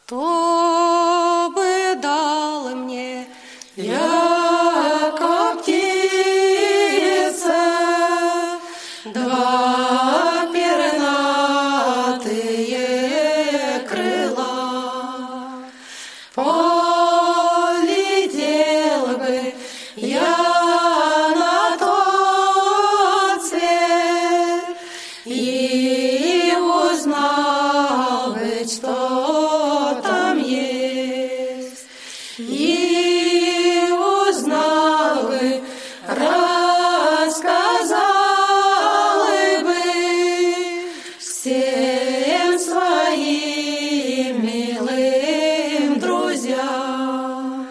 Кто бы дал мне, яко птица, два пернатые крыла, полетел бы я на тот свет и узнал бы, что там есть, и узнал бы, рассказал бы всем своим милым друзьям,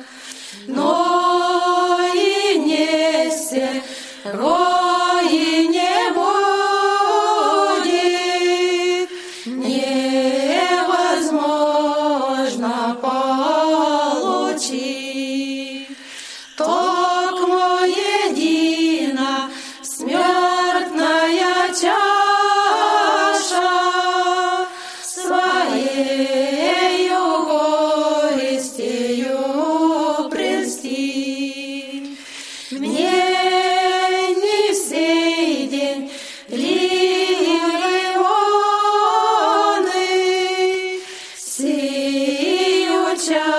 но и не все и не будет невозможно получить. Токмо едина смертная чаша своею горестью прельстит. Мне не сей день ливый он, сию чашу